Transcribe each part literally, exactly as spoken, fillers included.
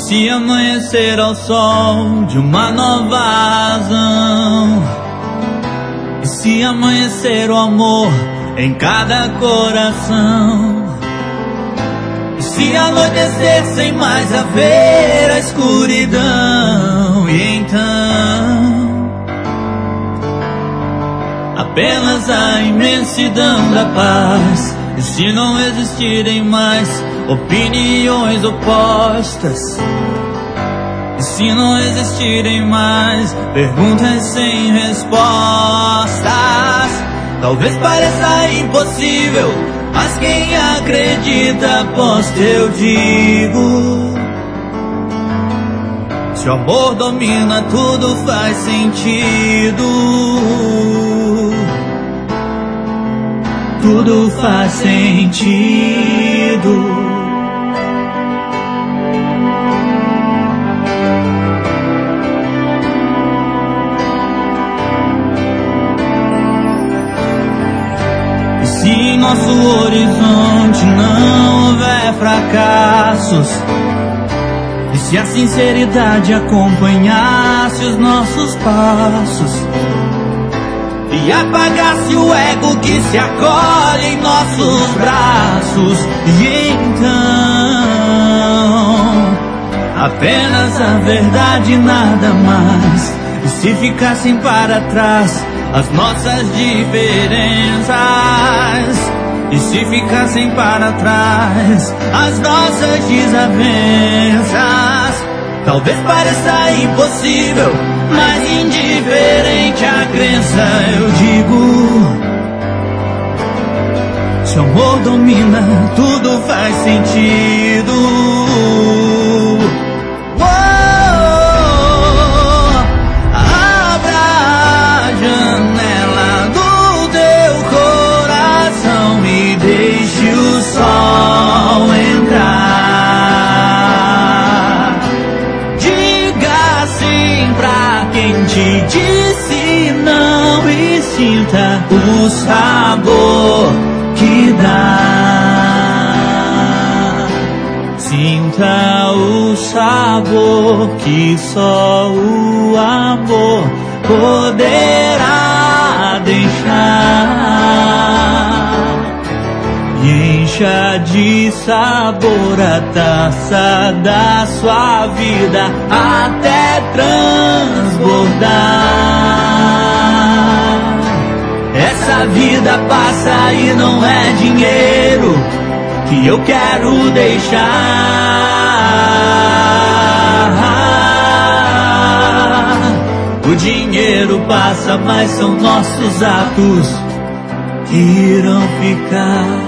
se amanhecer ao sol de uma nova razão, e se amanhecer o amor em cada coração, e se anoitecer sem mais haver a escuridão, e então apenas a imensidão da paz. E se não existirem mais opiniões opostas, e se não existirem mais perguntas sem respostas, talvez pareça impossível, mas quem acredita, aposto eu digo, se o amor domina, tudo faz sentido. Tudo faz sentido. E se em nosso horizonte não houver fracassos, e se a sinceridade acompanhasse os nossos passos, e apagasse o ego que se acolhe em nossos braços, e então apenas a verdade e nada mais. E se ficassem para trás as nossas diferenças, e se ficassem para trás as nossas desavenças, talvez pareça impossível, mas indiferente à crença eu digo, se o amor domina, tudo faz sentido. Oh, abra a janela do teu coração e deixe o sol entrar. Diga sim pra quem te disse não, e sinta o sabor que dá. Sinta o sabor que só o amor poderá deixar. E encha de sabor a taça da sua vida até transbordar. Essa vida passa e não é dinheiro que eu quero deixar. O dinheiro passa, mas são nossos atos que irão ficar.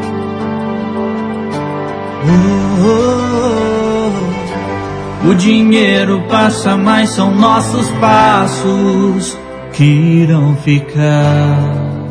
Oh, oh, oh. O dinheiro passa, mas são nossos passos que irão ficar.